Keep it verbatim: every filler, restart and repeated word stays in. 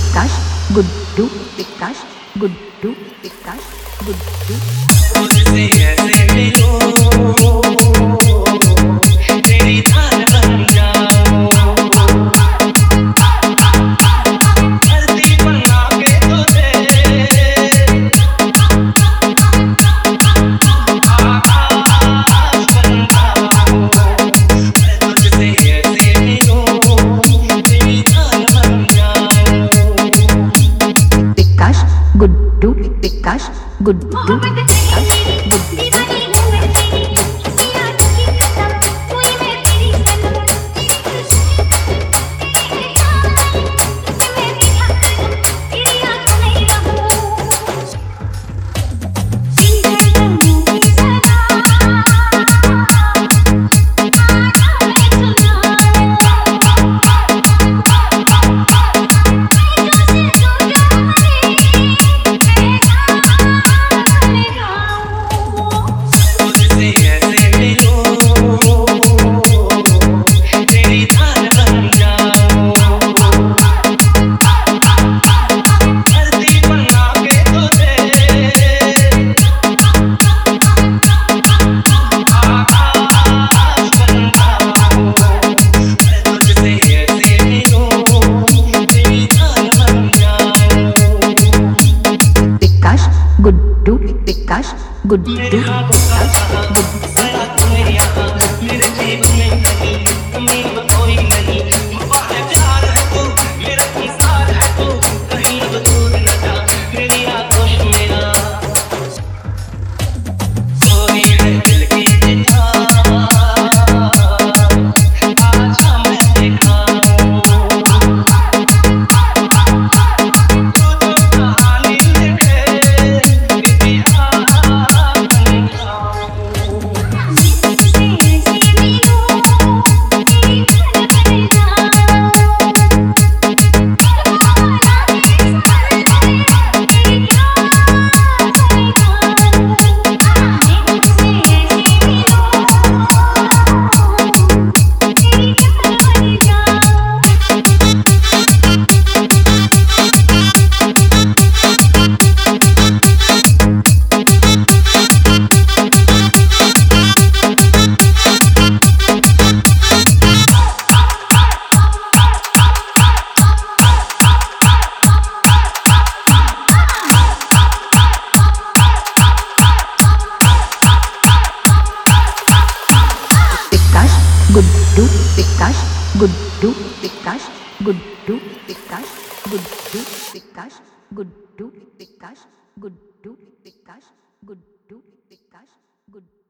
विकास गुड्डू विकास गुड्डू विकास गुड्डू तुझसे ऐसे मिलो तेरी धार बन जाऊं धरती बना के तुझे आकाश बन जाऊं मैं तुझसे ऐसे मिलो तेरी धार बन जाऊं विकास गुड्डू विकास गुड्डू विकास गुड्डू गुड्डू विकास गुड्डू विकास मेरे जीवन में कहीं कमी तो कोई नहीं है प्यार है तू मेरा संसार है तू कहीं तो दूर न जा मेरी आगोश मेरा सोई है दिल की चिट्ठा आजा मैं देखा गुड्डू विकास गुड्डू विकास गुड्डू विकास गुड्डू विकास गुड्डू विकास गुड्डू विकास गुड्डू विकास गुड्डू